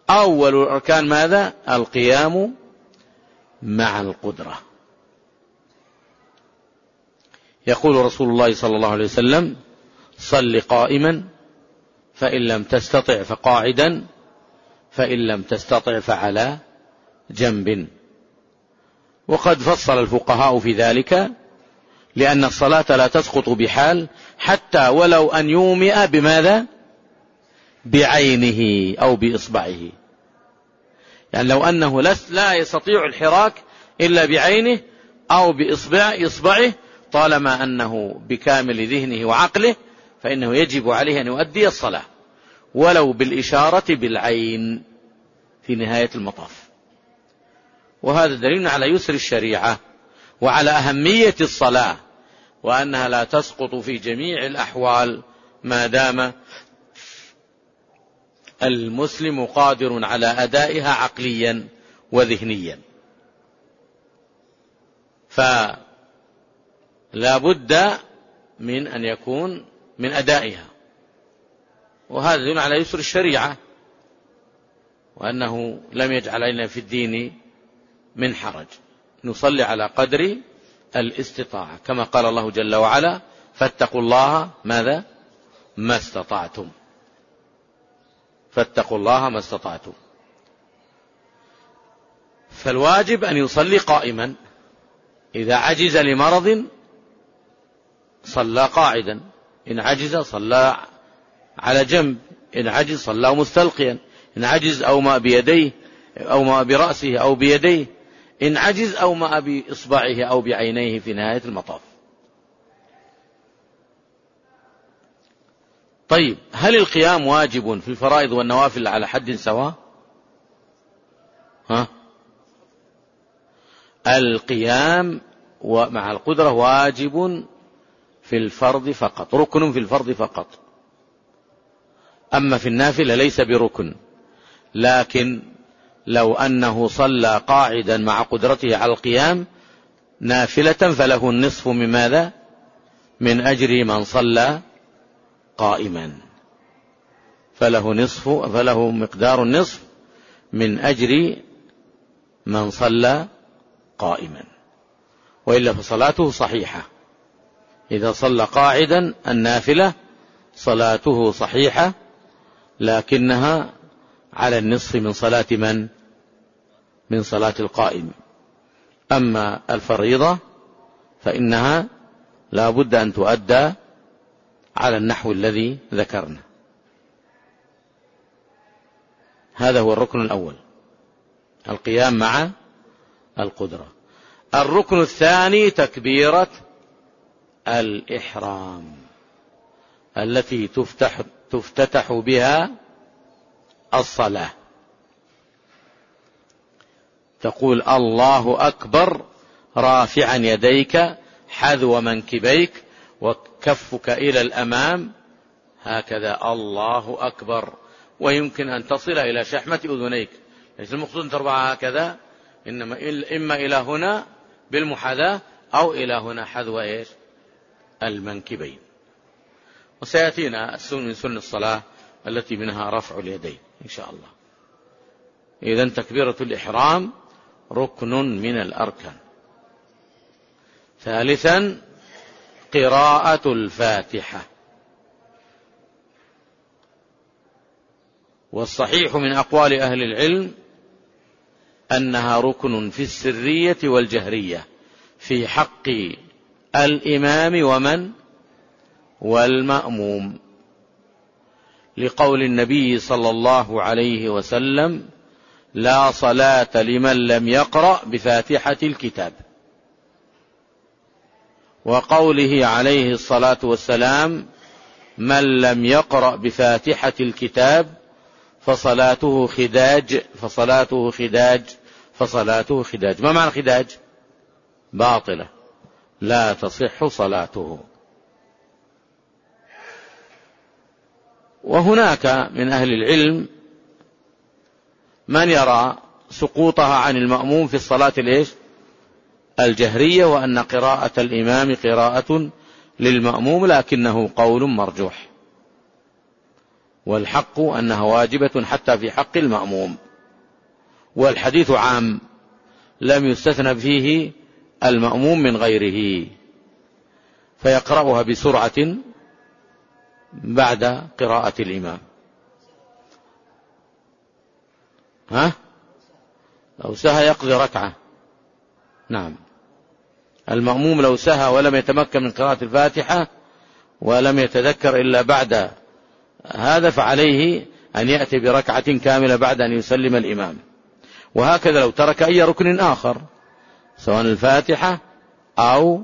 أول الأركان ماذا؟ القيام مع القدرة. يقول رسول الله صلى الله عليه وسلم: صل قائما، فإن لم تستطع فقاعدا، فإن لم تستطع فعلى جنب. وقد فصل الفقهاء في ذلك، لأن الصلاة لا تسقط بحال، حتى ولو أن يومئ بماذا؟ بعينه أو بإصبعه. يعني لو أنه لا يستطيع الحراك إلا بعينه أو بإصبعه، طالما أنه بكامل ذهنه وعقله، فإنه يجب عليه أن يؤدي الصلاة ولو بالإشارة بالعين في نهاية المطاف. وهذا دليل على يسر الشريعة وعلى أهمية الصلاة، وأنها لا تسقط في جميع الأحوال ما دام المسلم قادر على أدائها عقليا وذهنيا. فلا بد من أن يكون من أدائها، وهذا يدل على يسر الشريعة، وأنه لم يجعل علينا في الدين من حرج، نصلي على قدر الاستطاعة، كما قال الله جل وعلا: فاتقوا الله ماذا؟ ما استطعتم. فاتقوا الله ما استطعتم. فالواجب أن يصلي قائما، إذا عجز لمرض صلى قاعدا، إن عجز صلى على جنب، إن عجز صلى مستلقيا، إن عجز أومأ بيديه أومأ برأسه أو بيديه، إن عجز أومأ بإصبعه أو بعينيه في نهاية المطاف. طيب، هل القيام واجب في الفرائض والنوافل على حد سواء؟ القيام مع القدرة واجب في الفرض فقط، ركن في الفرض فقط، أما في النافلة ليس بركن. لكن لو أنه صلى قاعدا مع قدرته على القيام نافلة فله النصف من ماذا؟ من أجر من صلى قائما، فله مقدار النصف من أجر من صلى قائما، وإلا فصلاته صحيحة. إذا صلى قاعدا النافلة صلاته صحيحة، لكنها على النصف من صلاة من صلاة القائم. أما الفريضة فإنها لا بد أن تؤدى على النحو الذي ذكرنا. هذا هو الركن الأول، القيام مع القدرة. الركن الثاني تكبيرة الإحرام التي تفتتح بها الصلاة. تقول: الله أكبر رافعا يديك حذو منكبيك وكفك إلى الأمام، هكذا الله أكبر. ويمكن أن تصل إلى شحمة أذنيك، ليس المقصود أن ترفعها هكذا، إنما إما إلى هنا بالمحاذاة أو إلى هنا حذو المنكبين. وسيأتينا السنة من سنة الصلاة التي منها رفع اليدين إن شاء الله. إذن تكبيرة الإحرام ركن من الأركان. ثالثا قراءة الفاتحة، والصحيح من أقوال أهل العلم أنها ركن في السرية والجهرية في حق الإمام والمأموم، لقول النبي صلى الله عليه وسلم: لا صلاة لمن لم يقرأ بفاتحة الكتاب، وقوله عليه الصلاة والسلام: من لم يقرأ بفاتحة الكتاب فصلاته خداج فصلاته خداج فصلاته خداج. ما معنى خداج؟ باطلة، لا تصح صلاته. وهناك من أهل العلم من يرى سقوطها عن المأموم في الصلاة الجهرية، وأن قراءة الإمام قراءة للمأموم، لكنه قول مرجوح. والحق أنها واجبة حتى في حق المأموم، والحديث عام لم يستثنى فيه المأموم من غيره، فيقرأها بسرعة بعد قراءة الإمام. لو سهى يقضي ركعة. نعم، المأموم لو سهى ولم يتمكن من قراءة الفاتحة ولم يتذكر إلا بعد هذا فعليه أن يأتي بركعة كاملة بعد أن يسلم الإمام. وهكذا لو ترك أي ركن آخر سواء الفاتحة أو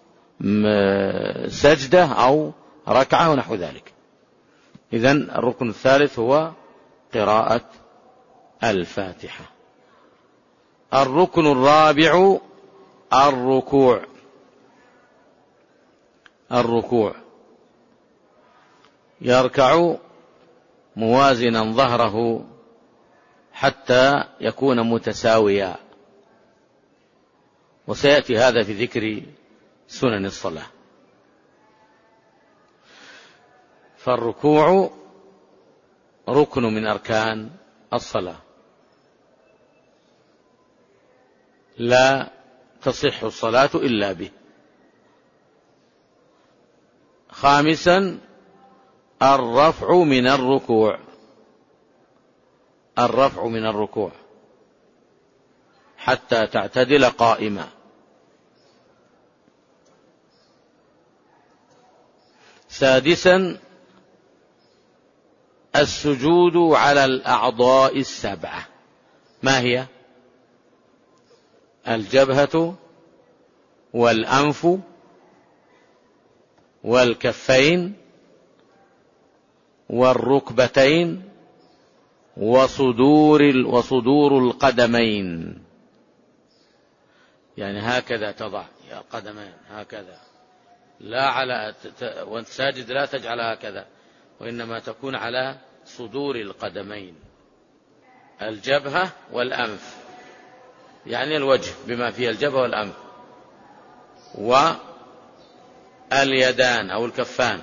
سجدة أو ركعة ونحو ذلك. إذن الركن الثالث هو قراءة الفاتحة. الركن الرابع الركوع يركع موازنا ظهره حتى يكون متساويا، وسيأتي هذا في ذكر سنن الصلاة. فالركوع ركن من أركان الصلاة، لا تصح الصلاة إلا به. خامسا الرفع من الركوع حتى تعتدل قائما. سادسا السجود على الأعضاء السبعة. ما هي؟ الجبهة والأنف والكفين والركبتين وصدور القدمين. يعني هكذا تضع يا القدمين هكذا، لا على وانت ساجد لا تجعل هكذا، وإنما تكون على صدور القدمين. الجبهة والأنف يعني الوجه بما فيه الجبهة والأنف، واليدان أو الكفان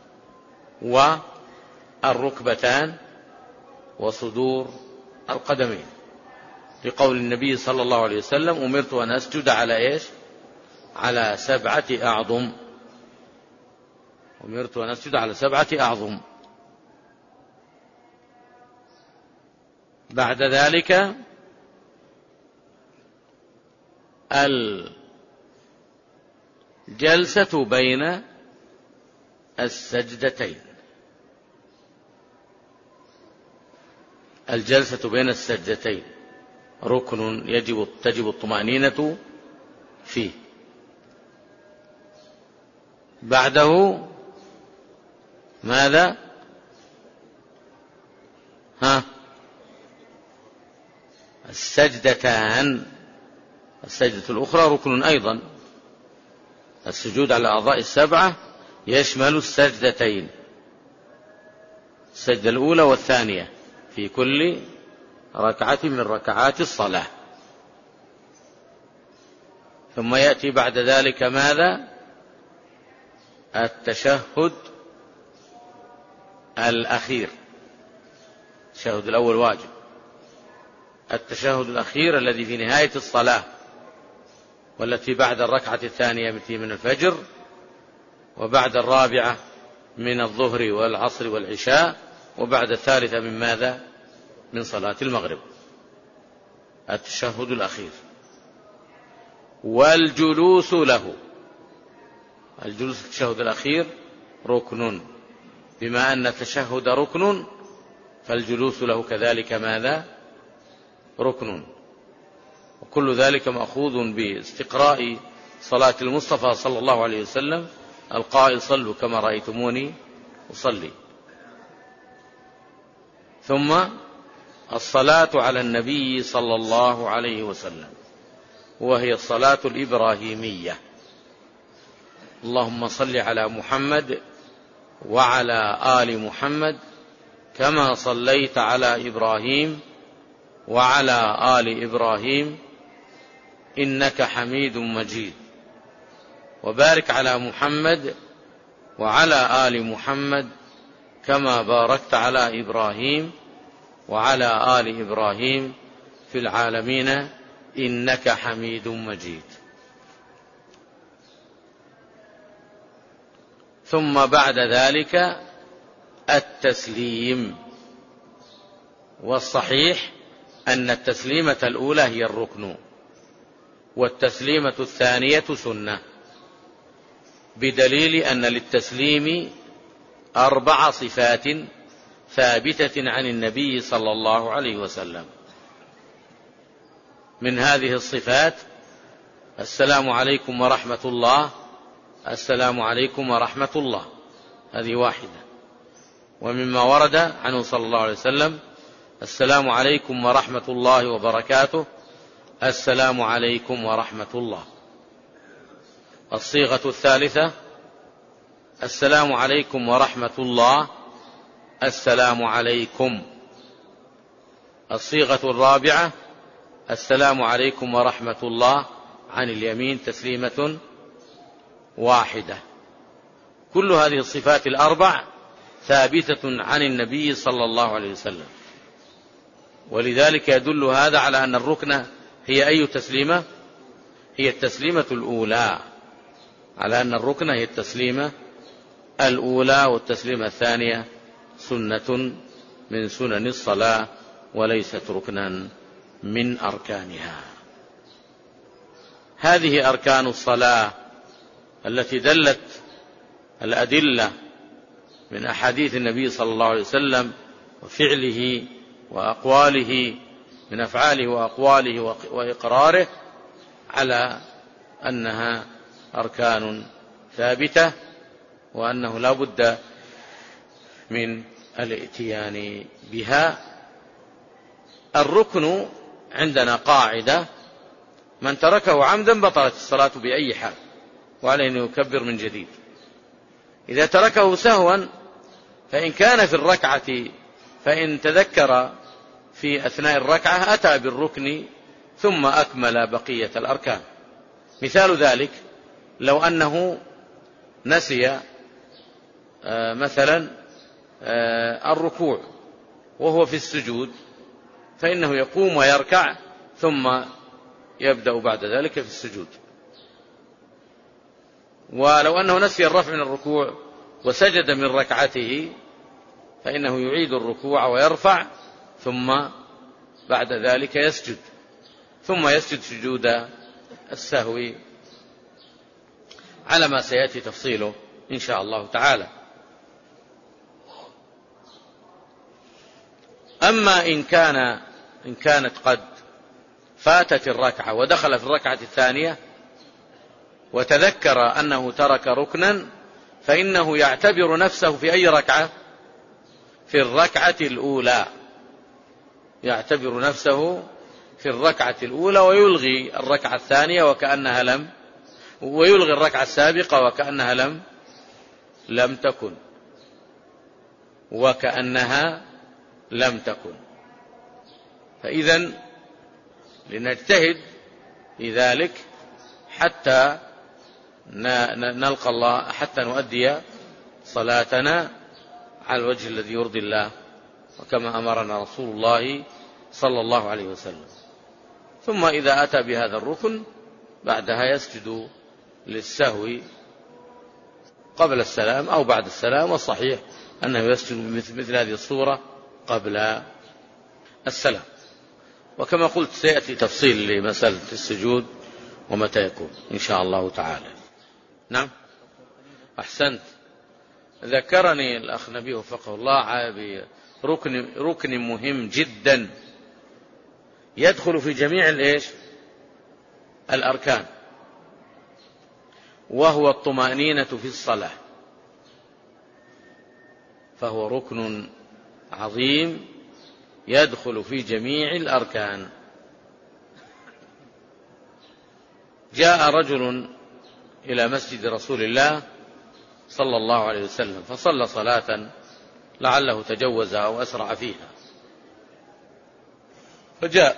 والركبتان وصدور القدمين، لقول النبي صلى الله عليه وسلم أمرت أن أسجد على إيش؟ على 7 أعظم. أمرت أن أسجد على 7 أعظم. بعد ذلك الجلسة بين السجدتين. الجلسة بين السجدتين ركن تجب الطمأنينة فيه. بعده ماذا؟ السجدتان. السجدة الأخرى ركن أيضا. السجود على الأعضاء السبعة يشمل السجدتين، السجدة الأولى والثانية في كل ركعة من ركعات الصلاة. ثم يأتي بعد ذلك ماذا؟ التشهد الأخير. التشهد الأول واجب. التشهد الأخير الذي في نهاية الصلاة، والتي بعد الركعة الثانية من الفجر، وبعد الرابعة من الظهر والعصر والعشاء، وبعد الثالثة من ماذا؟ من صلاة المغرب. التشهد الأخير. والجلوس له. الجلوس التشهد الأخير ركن، بما أن التشهد ركن فالجلوس له كذلك ماذا؟ ركن. وكل ذلك مأخوذ باستقراء صلاة المصطفى صلى الله عليه وسلم القائل صلوا كما رأيتموني أصلي. ثم الصلاة على النبي صلى الله عليه وسلم، وهي الصلاة الإبراهيمية. اللهم صل على محمد وعلى آل محمد كما صليت على إبراهيم وعلى آل إبراهيم إنك حميد مجيد، وبارك على محمد وعلى آل محمد كما باركت على إبراهيم وعلى آل إبراهيم في العالمين إنك حميد مجيد. ثم بعد ذلك التسليم، والصحيح أن التسليمة الأولى هي الركن، والتسليمة الثانية سنة، بدليل أن للتسليم 4 صفات ثابتة عن النبي صلى الله عليه وسلم. من هذه الصفات السلام عليكم ورحمة الله، السلام عليكم ورحمة الله، هذه واحدة. ومما ورد عنه صلى الله عليه وسلم السلام عليكم ورحمة الله وبركاته، السلام عليكم ورحمة الله. الصيغة الثالثة السلام عليكم ورحمة الله، السلام عليكم. الصيغة الرابعة السلام عليكم ورحمة الله عن اليمين، تسليمة واحدة. كل هذه الصفات ال4 ثابتة عن النبي صلى الله عليه وسلم، ولذلك يدل هذا على أن الركن هي أي تسليمة؟ هي التسليمة الأولى، على أن الركن هي التسليمة الأولى، والتسليمة الثانية سنة من سنن الصلاة وليست ركنا من أركانها. هذه أركان الصلاة التي دلت الأدلة من أحاديث النبي صلى الله عليه وسلم وفعله وأقواله، من أفعاله وأقواله وإقراره، على أنها أركان ثابتة، وأنه لا بد من الاتيان بها. الركن عندنا قاعدة: من تركه عمدا بطلت الصلاة بأي حال، وعليه أن يكبر من جديد. إذا تركه سهوا فإن كان في الركعة، فإن تذكر في أثناء الركعة أتى بالركن ثم أكمل بقية الأركان. مثال ذلك لو أنه نسي مثلا الركوع وهو في السجود، فإنه يقوم ويركع ثم يبدأ بعد ذلك في السجود. ولو أنه نسي الرفع من الركوع وسجد من ركعته، فإنه يعيد الركوع ويرفع ثم بعد ذلك يسجد، ثم يسجد سجود السهو على ما سيأتي تفصيله إن شاء الله تعالى. أما إن كانت قد فاتت الركعة ودخل في الركعة الثانية وتذكر أنه ترك ركنا، فإنه يعتبر نفسه في أي ركعة؟ في الركعة الأولى، يعتبر نفسه في الركعة الأولى، ويلغي الركعة الثانية ويلغي الركعة السابقة وكأنها لم تكن، وكأنها لم تكن. فإذن لنجتهد في ذلك حتى نلقى الله، حتى نؤدي صلاتنا على الوجه الذي يرضي الله، وكما أمرنا رسول الله صلى الله عليه وسلم. ثم إذا أتى بهذا الركن بعدها يسجد للسهو قبل السلام أو بعد السلام، والصحيح أنه يسجد مثل هذه الصورة قبل السلام. وكما قلت سيأتي تفصيل لمسألة السجود ومتى يكون إن شاء الله تعالى. نعم، أحسنت. ذكرني الأخ نبيه وفقه الله بركن مهم جدا يدخل في جميع الأركان، وهو الطمأنينة في الصلاة، فهو ركن عظيم يدخل في جميع الأركان. جاء رجل إلى مسجد رسول الله صلى الله عليه وسلم فصلى صلاة لعله تجوز أو أسرع فيها، فجاء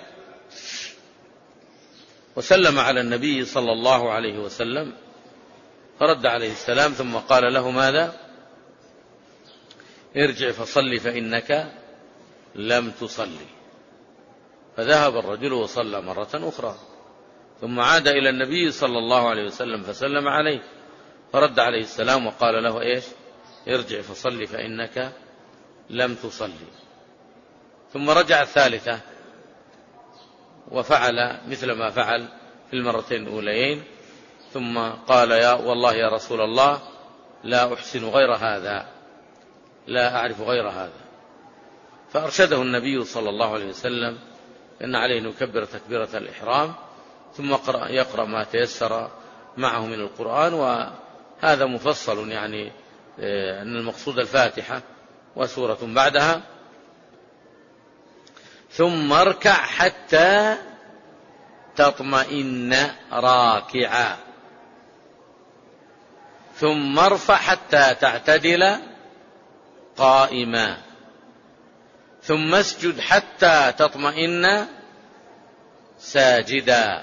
وسلم على النبي صلى الله عليه وسلم فرد عليه السلام، ثم قال له: ماذا؟ ارجع فصل فإنك لم تصلي. فذهب الرجل وصلى مرة أخرى، ثم عاد إلى النبي صلى الله عليه وسلم فسلم عليه، فرد عليه السلام وقال له إيش؟ ارجع فصل فإنك لم تصلي. ثم رجع الثالثة وفعل مثل ما فعل في المرتين الأوليين، ثم قال والله يا رسول الله لا أحسن غير هذا، لا أعرف غير هذا. فأرشده النبي صلى الله عليه وسلم أن عليه أن يكبر تكبيرة الإحرام، ثم يقرأ ما تيسر معه من القرآن. وهذا مفصل، يعني أن المقصود الفاتحة وسورة بعدها. ثم اركع حتى تطمئن راكعا، ثم ارفع حتى تعتدل قائما، ثم اسجد حتى تطمئن ساجدا،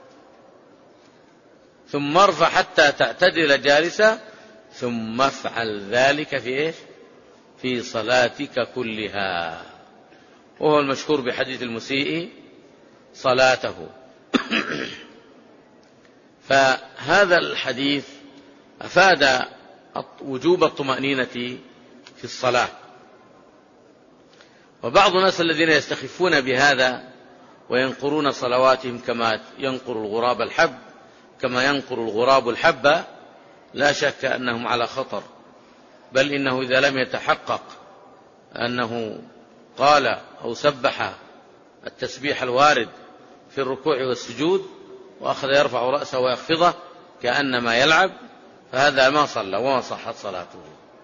ثم ارفع حتى تعتدل جالسا، ثم افعل ذلك في إيش؟ في صلاتك كلها. وهو المشهور بحديث المسيء صلاته. فهذا الحديث أفاد وجوب الطمأنينة في الصلاة. وبعض الناس الذين يستخفون بهذا وينقرون صلواتهم كما ينقر الغراب الحب، كما ينقر الغراب الحب، لا شك أنهم على خطر. بل إنه إذا لم يتحقق أنه قال أو سبح التسبيح الوارد في الركوع والسجود وأخذ يرفع رأسه ويخفضه كأنما يلعب، فهذا ما صلى وما صحت صلاته.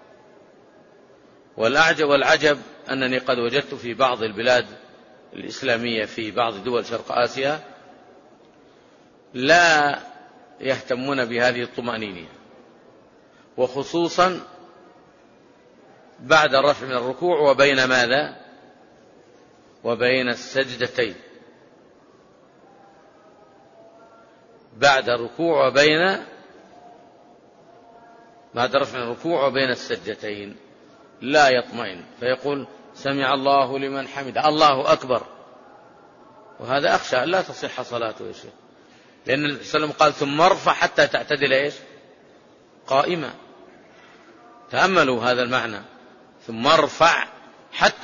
والعجب أنني قد وجدت في بعض البلاد الإسلامية في بعض دول شرق آسيا لا يهتمون بهذه الطمأنينة، وخصوصا بعد الرفع من الركوع وبين ماذا؟ وبين السجدتين. بعد الركوع بعد رفع من الركوع وبين السجدتين لا يطمئن، فيقول سمع الله لمن حمده، الله أكبر. وهذا أخشى أن لا تصح صلاته يا شيخ، لأن النبي صلى الله عليه وسلم قال ثم ارفع حتى تعتدل إيش؟ قائمة. تأملوا هذا المعنى، ثم ارفع حتى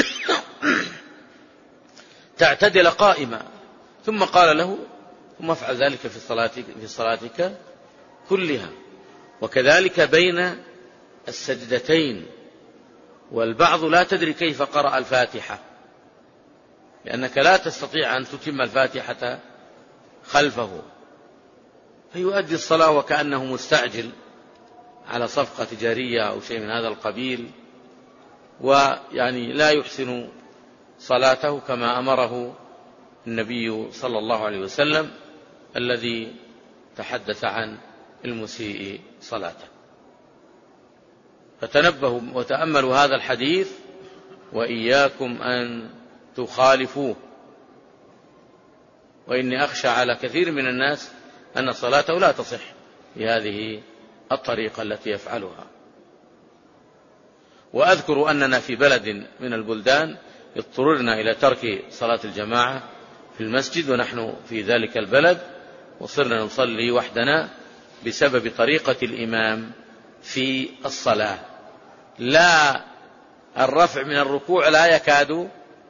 تعتدل قائمة، ثم قال له ثم افعل ذلك في صلاتك كلها. وكذلك بين السجدتين. والبعض لا تدري كيف قرأ الفاتحة، لأنك لا تستطيع أن تتم الفاتحة خلفه، فيؤدي الصلاة وكأنه مستعجل على صفقة تجارية أو شيء من هذا القبيل، ويعني لا يحسن صلاته كما أمره النبي صلى الله عليه وسلم الذي تحدث عن المسيء صلاته. فتنبهوا وتأملوا هذا الحديث وإياكم أن تخالفوه. وإني أخشى على كثير من الناس أن صلاته لا تصح بهذه الطريقة التي يفعلها. وأذكر أننا في بلد من البلدان اضطررنا إلى ترك صلاة الجماعة في المسجد ونحن في ذلك البلد، وصرنا نصلي وحدنا بسبب طريقة الإمام في الصلاة. لا الرفع من الركوع لا يكاد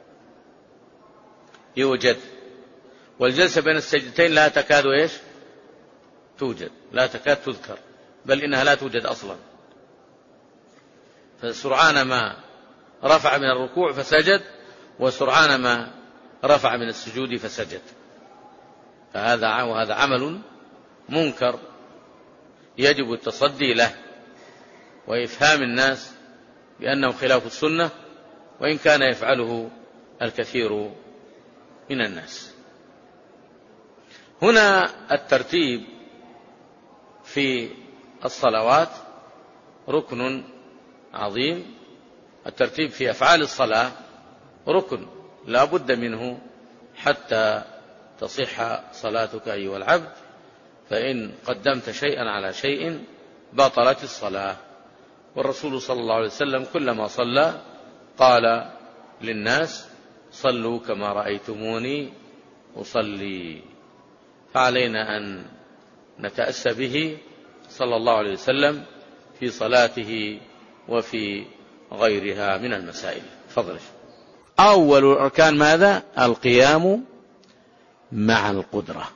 يوجد، والجلسة بين السجدتين لا تكاد إيش؟ توجد، لا تكاد تذكر، بل إنها لا توجد أصلا. فسرعان ما رفع من الركوع فسجد، وسرعان ما رفع من السجود فسجد. وهذا عمل منكر يجب التصدي له وإفهام الناس بأنه خلاف السنة، وإن كان يفعله الكثير من الناس. هنا الترتيب في الصلوات ركن عظيم. الترتيب في أفعال الصلاة ركن لا بد منه حتى تصح صلاتك أيها العبد، فإن قدمت شيئا على شيء بطلت الصلاة. والرسول صلى الله عليه وسلم كلما صلى قال للناس صلوا كما رأيتموني أصلي. فعلينا أن نتأسى به صلى الله عليه وسلم في صلاته وفي غيرها من المسائل. فضل. أول الأركان ماذا؟ القيام مع القدرة.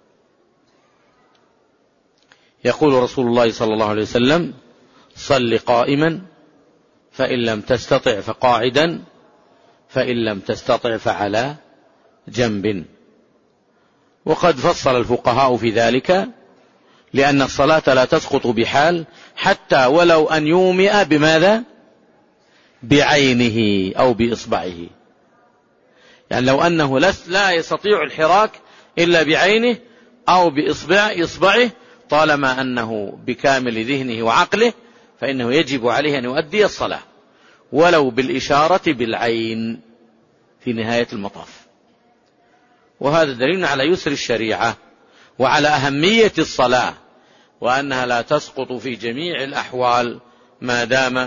يقول رسول الله صلى الله عليه وسلم صل قائما فإن لم تستطع فقاعدا فإن لم تستطع فعلى جنب. وقد فصل الفقهاء في ذلك، لأن الصلاة لا تسقط بحال حتى ولو أن يومئ بماذا؟ بعينه أو بإصبعه. يعني لو أنه لا يستطيع الحراك إلا بعينه أو بإصبعه، طالما أنه بكامل ذهنه وعقله فإنه يجب عليه أن يؤدي الصلاة ولو بالإشارة بالعين في نهاية المطاف. وهذا دليل على يسر الشريعة وعلى أهمية الصلاة، وأنها لا تسقط في جميع الأحوال ما دام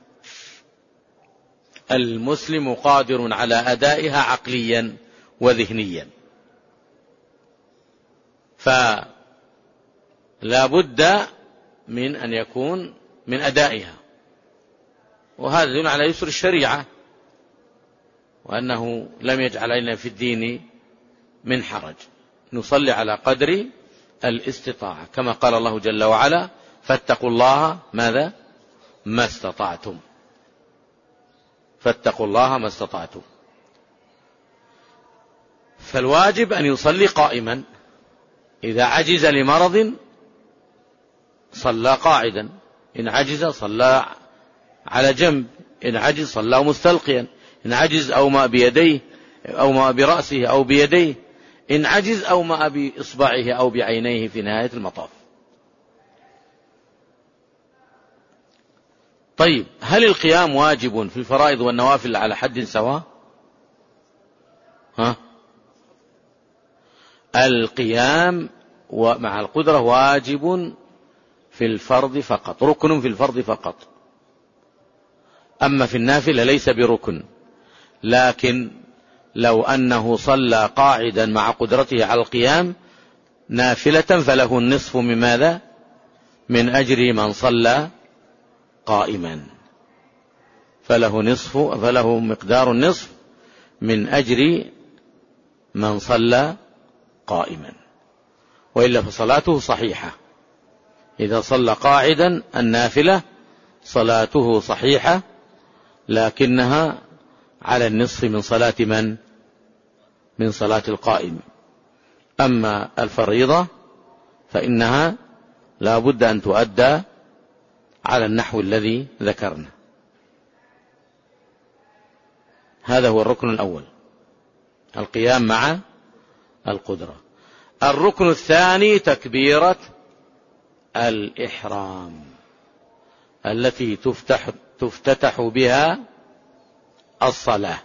المسلم قادر على أدائها عقليا وذهنيا. فلا بد من أن يكون من أدائها، وهذا يدل على يسر الشريعة، وأنه لم يجعل علينا في الدين من حرج، نصلي على قدر الاستطاعة، كما قال الله جل وعلا فاتقوا الله ماذا؟ ما استطعتم. فاتقوا الله ما استطعتم. فالواجب أن يصلي قائما، إذا عجز لمرض صلى قاعدا، إن عجز صلى على جنب، إن عجز صلى مستلقيا، إن عجز أومأ بيديه أومأ برأسه أو بيديه، إن عجز أومأ بإصبعه أو بعينيه في نهاية المطاف. طيب، هل القيام واجب في الفرائض والنوافل على حد سواء؟ القيام مع القدرة واجب في الفرض فقط، ركن في الفرض فقط، أما في النافلة ليس بركن. لكن لو أنه صلى قاعدا مع قدرته على القيام نافلة فله النصف من ماذا؟ من أجر من صلى قائما، فله مقدار النصف من أجر من صلى قائما، وإلا فصلاته صحيحة. إذا صلى قاعدا النافلة صلاته صحيحة، لكنها على النصف من صلاة من صلاة القائم. أما الفريضة فإنها لا بد أن تؤدى على النحو الذي ذكرنا. هذا هو الركن الأول، القيام مع القدرة. الركن الثاني تكبيرة الإحرام التي تفتتح بها الصلاة.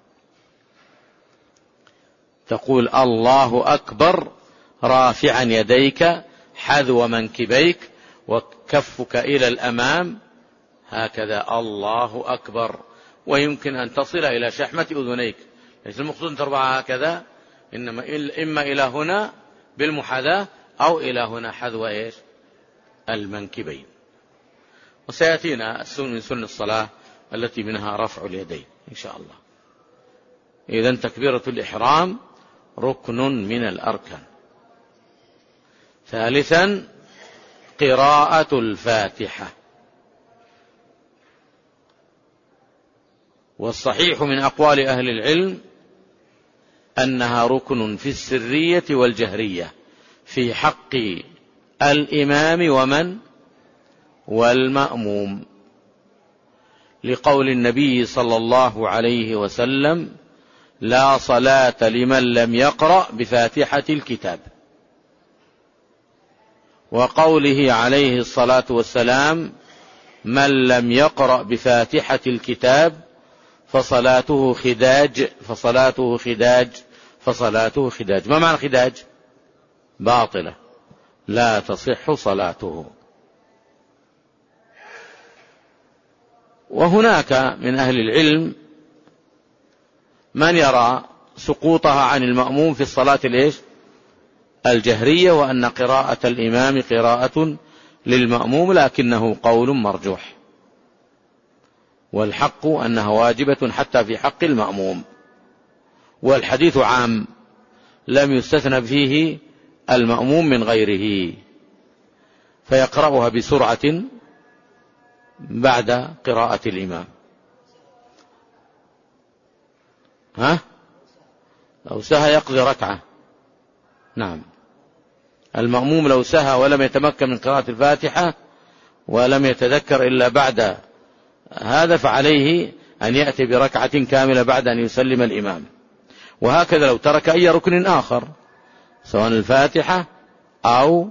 تقول الله أكبر رافعا يديك حذو منكبيك وكفك إلى الأمام، هكذا الله أكبر. ويمكن أن تصل إلى شحمة أذنيك، ليس المقصود أن ترفعها هكذا، إنما إما إلى هنا بالمحاذاة أو إلى هنا حذو المنكبين. وسيأتينا السنة من سنن الصلاة التي منها رفع اليدين إن شاء الله. إذن تكبيرة الإحرام ركن من الأركان. ثالثا قراءة الفاتحة، والصحيح من أقوال أهل العلم أنها ركن في السرية والجهرية في حق الإمام والمأموم، لقول النبي صلى الله عليه وسلم لا صلاة لمن لم يقرأ بفاتحة الكتاب، وقوله عليه الصلاة والسلام من لم يقرأ بفاتحة الكتاب فصلاته خداج. ما معنى خداج؟ باطلة، لا تصح صلاته. وهناك من أهل العلم من يرى سقوطها عن المأموم في الصلاة الجهرية، وأن قراءة الإمام قراءة للمأموم، لكنه قول مرجوح، والحق أنها واجبة حتى في حق المأموم، والحديث عام لم يستثنى فيه المأموم من غيره، فيقرأها بسرعة بعد قراءة الإمام. لو سهى يقضي ركعة. نعم، المأموم لو سهى ولم يتمكن من قراءة الفاتحة ولم يتذكر إلا بعد هذا، فعليه أن يأتي بركعة كاملة بعد أن يسلم الإمام. وهكذا لو ترك أي ركن آخر، سواء الفاتحة أو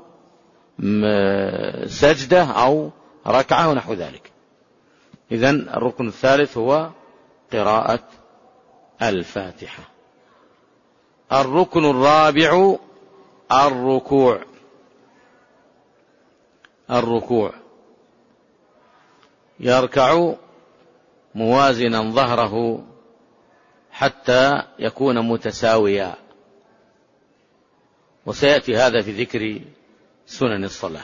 سجدة أو ركعة ونحو ذلك. إذن الركن الثالث هو قراءة الفاتحة. الركن الرابع الركوع، يركع موازنا ظهره حتى يكون متساويا، وسيأتي هذا في ذكر سنن الصلاة.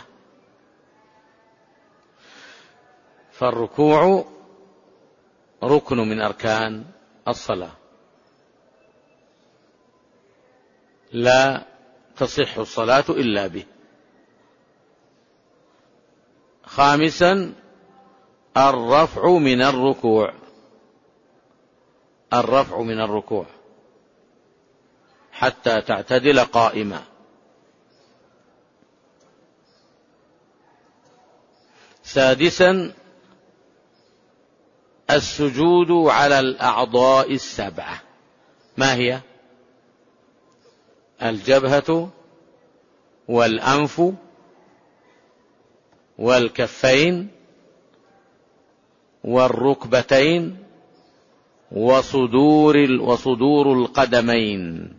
فالركوع ركن من أركان الصلاة، لا تصح الصلاة إلا به. خامسا الرفع من الركوع حتى تعتدل قائما. سادسا السجود على الأعضاء السبعة. ما هي؟ الجبهة والأنف والكفين والركبتين وصدور القدمين.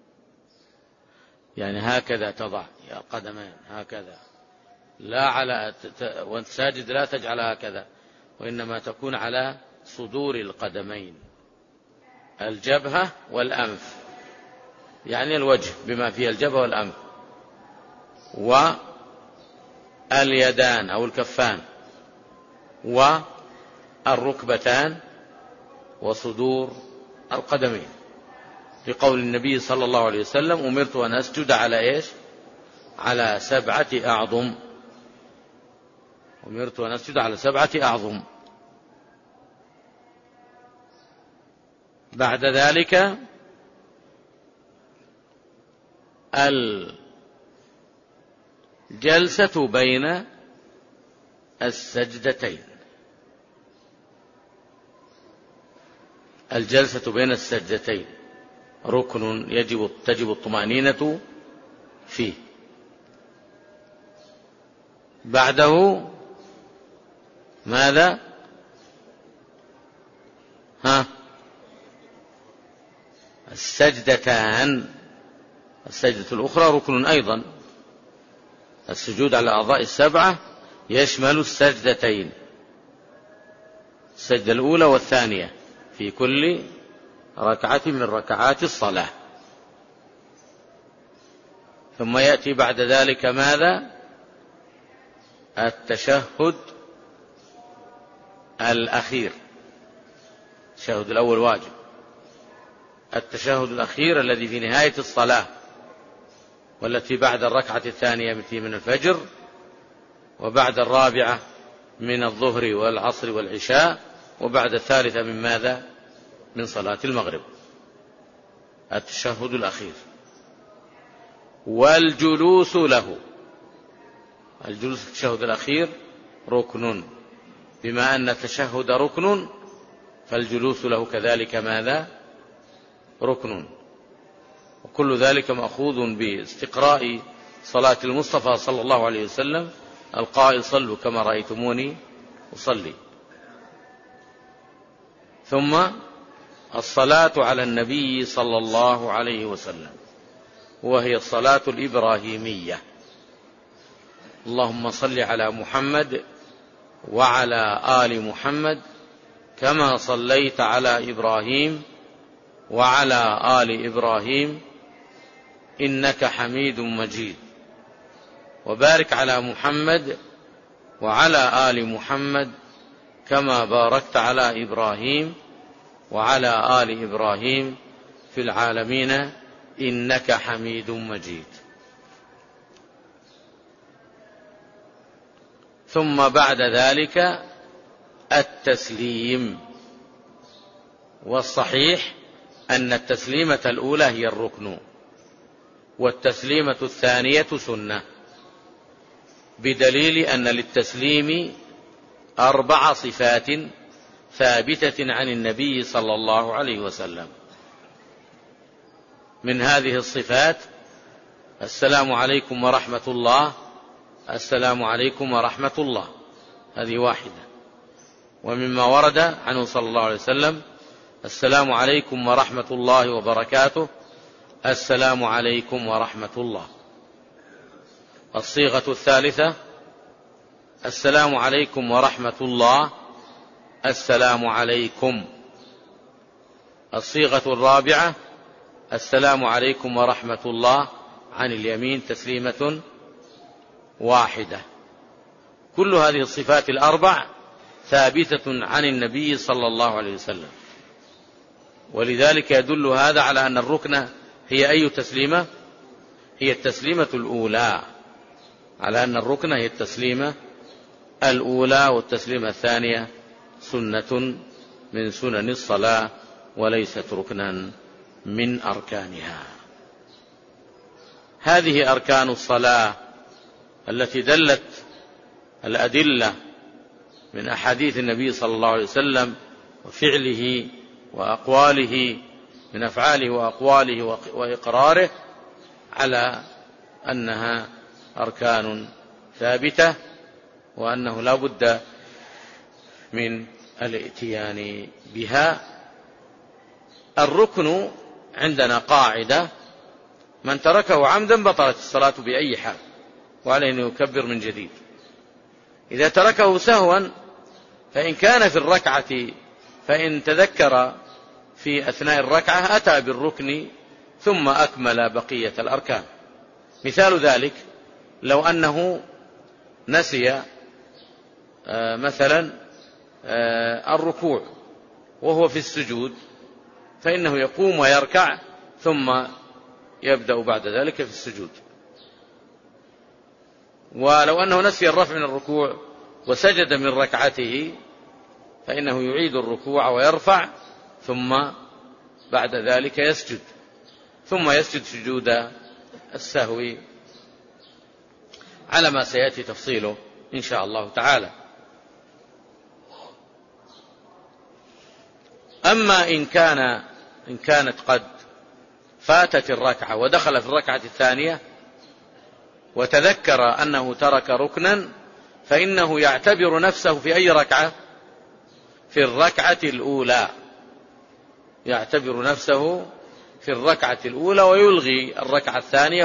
يعني هكذا تضع القدمين هكذا، لا على وانت ساجد لا تجعل هكذا، وإنما تكون على صدور القدمين. الجبهة والأنف، يعني الوجه بما فيه الجبهة والأنف، واليدان أو الكفان، والركبتان، وصدور القدمين، لقول النبي صلى الله عليه وسلم: أمرت أن أسجد على إيش؟ على 7 أعظم. أمرت أن أسجد على 7 أعظم. بعد ذلك الجلسة بين السجدتين. الجلسة بين السجدتين ركن تجب الطمأنينة فيه. بعده ماذا؟ السجدتان. السجدة الأخرى ركن أيضا. السجود على الأعضاء السبعة يشمل السجدتين، السجدة الأولى والثانية في كل ركعة من ركعات الصلاة. ثم يأتي بعد ذلك ماذا؟ التشهد الأخير. التشهد الأول واجب. التشهد الأخير الذي في نهاية الصلاة، والتي بعد الركعة الثانية من الفجر، وبعد الرابعة من الظهر والعصر والعشاء، وبعد الثالثة من ماذا؟ من صلاة المغرب. التشهد الأخير. والجلوس له. الجلوس في التشهد الأخير ركن، بما أن التشهد ركن فالجلوس له كذلك ماذا؟ ركن. وكل ذلك مأخوذ باستقراء صلاة المصطفى صلى الله عليه وسلم القائل: صلوا كما رأيتموني أصلي. ثم الصلاة على النبي صلى الله عليه وسلم، وهي الصلاة الإبراهيمية: اللهم صل على محمد وعلى آل محمد كما صليت على إبراهيم وعلى آل إبراهيم إنك حميد مجيد، وبارك على محمد وعلى آل محمد كما باركت على إبراهيم وعلى آل إبراهيم في العالمين إنك حميد مجيد. ثم بعد ذلك التسليم، والصحيح أن التسليمة الأولى هي الركن، والتسليمة الثانية سنة، بدليل أن للتسليم 4 صفات ثابتة عن النبي صلى الله عليه وسلم. من هذه الصفات السلام عليكم ورحمة الله، السلام عليكم ورحمة الله، هذه واحدة. ومما ورد عنه صلى الله عليه وسلم السلام عليكم ورحمة الله وبركاته، السلام عليكم ورحمة الله. الصيغة الثالثة السلام عليكم ورحمة الله، السلام عليكم. الصيغة الرابعة السلام عليكم ورحمة الله عن اليمين، تسليمة واحدة. كل هذه الصفات ال4 ثابتة عن النبي صلى الله عليه وسلم، ولذلك يدل هذا على أن الركن هي أي تسليمة؟ هي التسليمة الأولى، على أن الركن هي التسليمة الأولى، والتسليمة الثانية سنة من سنن الصلاة وليست ركنا من أركانها. هذه أركان الصلاة التي دلت الأدلة من أحاديث النبي صلى الله عليه وسلم وفعله وأقواله، من أفعاله وأقواله وإقراره، على أنها أركان ثابتة، وأنه لا بد من الاتيان بها. الركن عندنا قاعدة: من تركه عمدا بطلت الصلاة بأي حال، وعليه أن يكبر من جديد. إذا تركه سهوا فإن كان في الركعة، فإن تذكر في أثناء الركعة أتى بالركن ثم أكمل بقية الأركان. مثال ذلك لو أنه نسي مثلا الركوع وهو في السجود، فإنه يقوم ويركع ثم يبدأ بعد ذلك في السجود. ولو أنه نسي الرفع من الركوع وسجد من ركعته، فإنه يعيد الركوع ويرفع ثم بعد ذلك يسجد، ثم يسجد سجود السهو على ما سيأتي تفصيله إن شاء الله تعالى. أما إن كانت قد فاتت الركعة ودخل في الركعة الثانية وتذكر أنه ترك ركنا، فإنه يعتبر نفسه في أي ركعة؟ في الركعة الأولى، يعتبر نفسه في الركعة الأولى ويلغي الركعة الثانية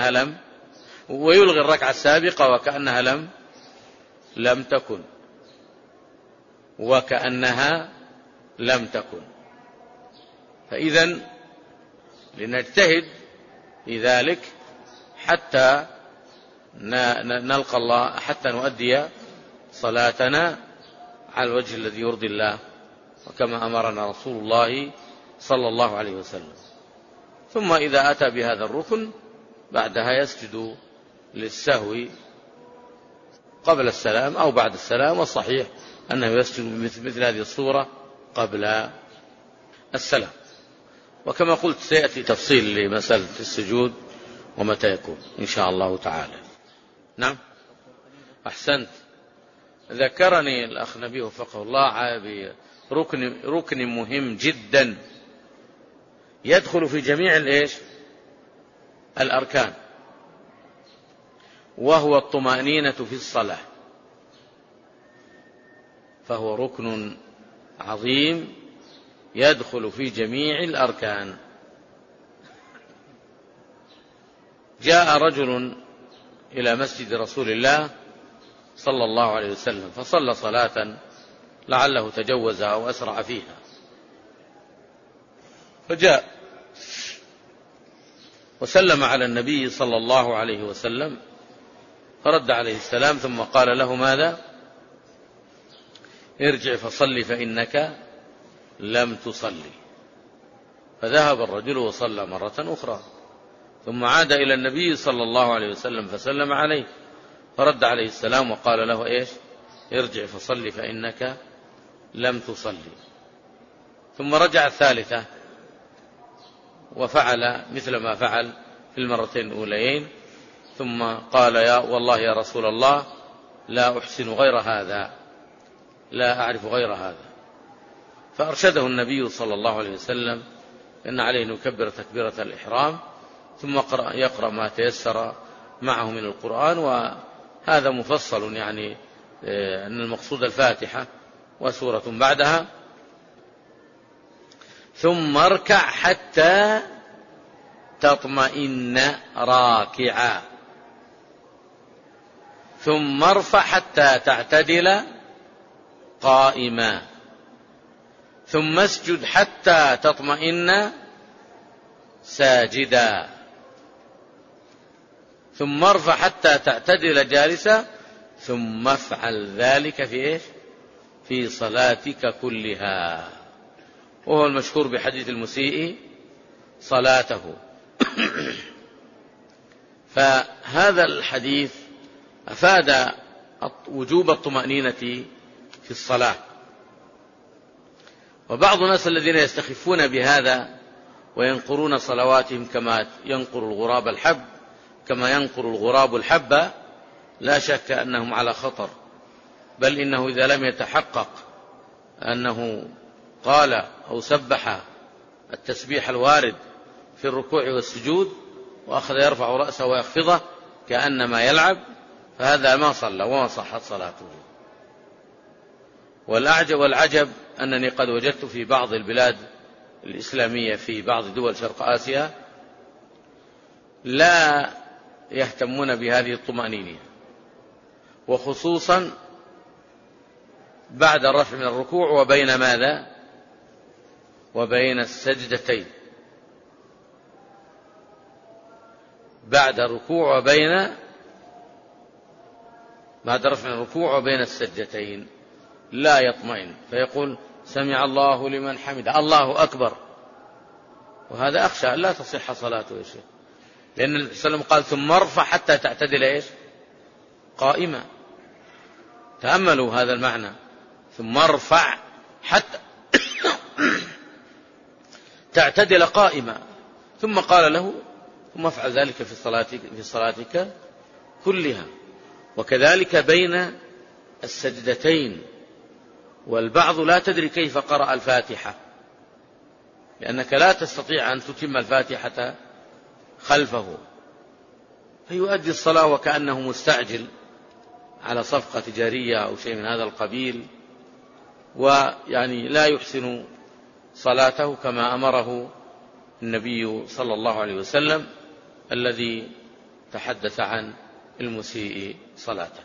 ويلغي الركعة السابقة وكأنها لم تكن، وكأنها لم تكن. فإذن لنجتهد في ذلك حتى نلقى الله، حتى نؤدي صلاتنا على الوجه الذي يرضي الله، وكما أمرنا رسول الله صلى الله عليه وسلم. ثم إذا أتى بهذا الركن بعدها يسجد للسهو قبل السلام أو بعد السلام، والصحيح أنه يسجد مثل هذه الصورة قبل السلام. وكما قلت سيأتي تفصيل لمسألة السجود ومتى يكون إن شاء الله تعالى. نعم، أحسنت. ذكرني الأخ نبيه وفقه الله بركن مهم جدا يدخل في جميع الأركان، وهو الطمأنينة في الصلاة، فهو ركن عظيم يدخل في جميع الأركان. جاء رجل إلى مسجد رسول الله صلى الله عليه وسلم فصلى صلاة لعله تجوزها أو أسرع فيها. فجاء وسلم على النبي صلى الله عليه وسلم، فرد عليه السلام، ثم قال له: ماذا؟ ارجع فصل فإنك لم تصلي. فذهب الرجل وصلى مرة أخرى، ثم عاد إلى النبي صلى الله عليه وسلم فسلم عليه، فرد عليه السلام وقال له: إيش؟ ارجع فصل فإنك لم تصلي. ثم رجع الثالثة وفعل مثل ما فعل في المرتين الأوليين، ثم قال: والله يا رسول الله لا أحسن غير هذا، لا أعرف غير هذا. فأرشده النبي صلى الله عليه وسلم أن عليه أن يكبر تكبيرة الإحرام، ثم يقرأ ما تيسر معه من القرآن. وهذا مفصل، يعني أن المقصود الفاتحة وسورة بعدها. ثم اركع حتى تطمئن راكعا، ثم ارفع حتى تعتدل قائما، ثم اسجد حتى تطمئن ساجدا، ثم ارفع حتى تعتدل جالسا، ثم افعل ذلك في إيش؟ في صلاتك كلها. وهو المشهور بحديث المسيء صلاته. فهذا الحديث أفاد وجوب الطمأنينة في الصلاة. وبعض الناس الذين يستخفون بهذا وينقرون صلواتهم كما ينقر الغراب الحب، كما ينقر الغراب الحب، لا شك أنهم على خطر. بل إنه إذا لم يتحقق أنه قال أو سبح التسبيح الوارد في الركوع والسجود وأخذ يرفع رأسه ويخفضه كأنما يلعب، فهذا ما صلى وما صحت صلاته. والعجب أنني قد وجدت في بعض البلاد الإسلامية في بعض دول شرق آسيا لا يهتمون بهذه الطمأنينة، وخصوصا بعد الرفع من الركوع وبين ماذا؟ وبين السجدتين. بعد الركوع بعد رفع الركوع وبين السجدتين لا يطمئن، فيقول: سمع الله لمن حمده، الله أكبر. وهذا أخشى أن لا تصح صلاته يا شيخ، لأن النبي صلى الله عليه وسلم قال: ثم ارفع حتى تعتدل إيش؟ قائمة. تأملوا هذا المعنى، ثم ارفع حتى تعتدل قائمة، ثم قال له: ثم افعل ذلك في صلاتك كلها. وكذلك بين السجدتين. والبعض لا تدري كيف قرأ الفاتحة، لأنك لا تستطيع أن تتم الفاتحة خلفه، فيؤدي الصلاة وكأنه مستعجل على صفقة تجارية أو شيء من هذا القبيل، ويعني لا يحسن صلاته كما أمره النبي صلى الله عليه وسلم الذي تحدث عن المسيء صلاته.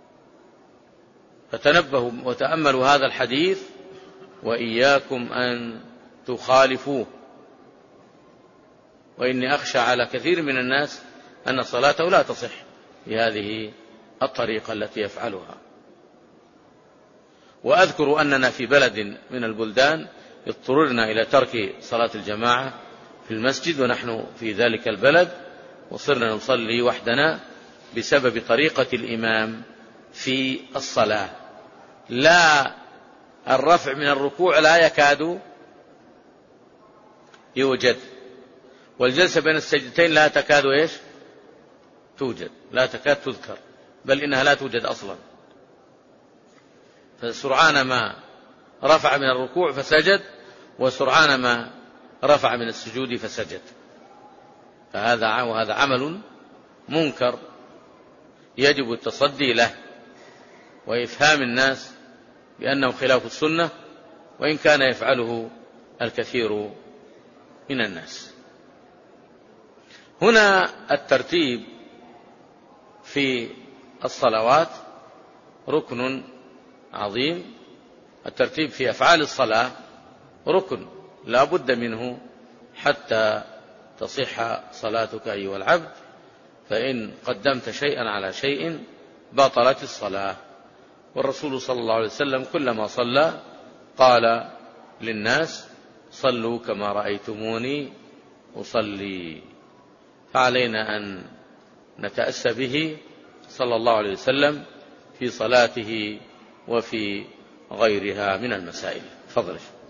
فتنبهوا وتأملوا هذا الحديث، وإياكم أن تخالفوه. وإني أخشى على كثير من الناس أن صلاته لا تصح بهذه الطريقة التي يفعلها. وأذكر أننا في بلد من البلدان اضطررنا إلى ترك صلاة الجماعة في المسجد ونحن في ذلك البلد، وصرنا نصلي وحدنا بسبب طريقة الإمام في الصلاة. لا الرفع من الركوع لا يكاد يوجد، والجلسة بين السجدتين لا تكاد إيش؟ توجد، لا تكاد تذكر، بل إنها لا توجد أصلا. فسرعان ما رفع من الركوع فسجد، وسرعان ما رفع من السجود فسجد. وهذا عمل منكر يجب التصدي له وإفهام الناس بأنه خلاف السنة، وإن كان يفعله الكثير من الناس. هنا الترتيب في الصلوات ركن عظيم الترتيب في أفعال الصلاة ركن لا بد منه حتى تصح صلاتك أيها العبد، فإن قدمت شيئا على شيء بطلت الصلاة. والرسول صلى الله عليه وسلم كلما صلى قال للناس صلوا كما رأيتموني أصلي، فعلينا أن نتأسى به صلى الله عليه وسلم في صلاته وفي غيرها من المسائل. فضل.